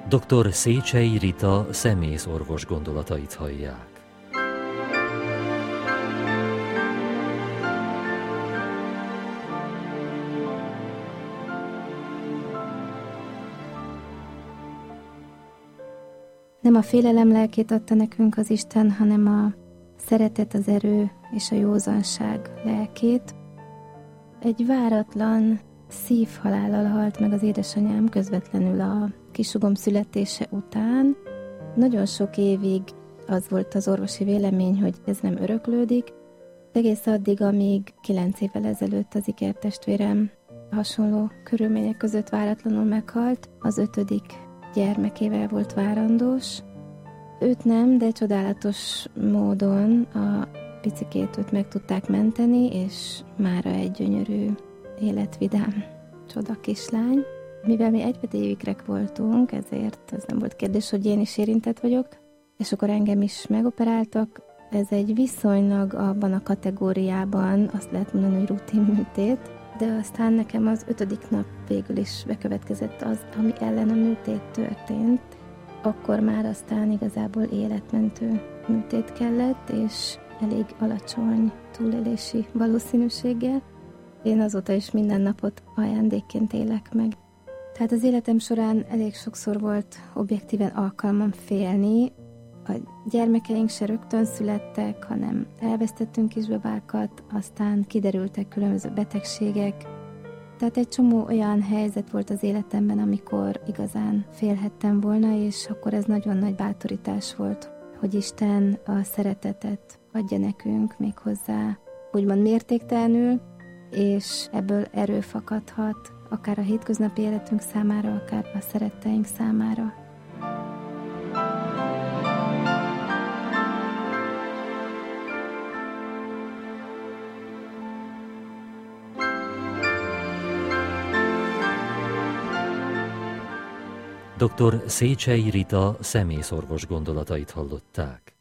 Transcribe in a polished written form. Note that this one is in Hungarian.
Dr. Szécsey Rita szemészorvos gondolatait hallják. Nem a félelem lelkét adta nekünk az Isten, hanem a szeretet, az erő és a józanság lelkét. Egy váratlan szívhalállal halt meg az édesanyám közvetlenül a kisugom születése után. Nagyon sok évig az volt az orvosi vélemény, hogy ez nem öröklődik. Egész addig, amíg 9 évvel ezelőtt az ikertestvérem hasonló körülmények között váratlanul meghalt. Az 5. gyermekével volt várandós. Őt nem, de csodálatos módon a picikét őt meg tudták menteni, és mára egy gyönyörű, életvidám, csoda kislány. Mivel mi egyvedélyűikrek voltunk, ezért ez nem volt kérdés, hogy én is érintett vagyok, és akkor engem is megoperáltak. Ez egy viszonylag abban a kategóriában, azt lehet mondani, hogy rutin műtét, de aztán nekem az 5. nap végül is bekövetkezett az, ami ellen a műtét történt. Akkor már aztán igazából életmentő műtét kellett, és elég alacsony túlélési valószínűséggel. Én azóta is minden napot ajándékként élek meg. Tehát az életem során elég sokszor volt objektíven alkalmam félni. A gyermekeink se rögtön születtek, hanem elvesztettünk kisbabákat, aztán kiderültek különböző betegségek. Tehát egy csomó olyan helyzet volt az életemben, amikor igazán félhettem volna, és akkor ez nagyon nagy bátorítás volt, hogy Isten a szeretetet adja nekünk méghozzá úgymond mértéktelenül, és ebből erő fakadhat, akár a hétköznapi életünk számára, akár a szeretteink számára. Dr. Szécsey Rita szemészorvos gondolatait hallották.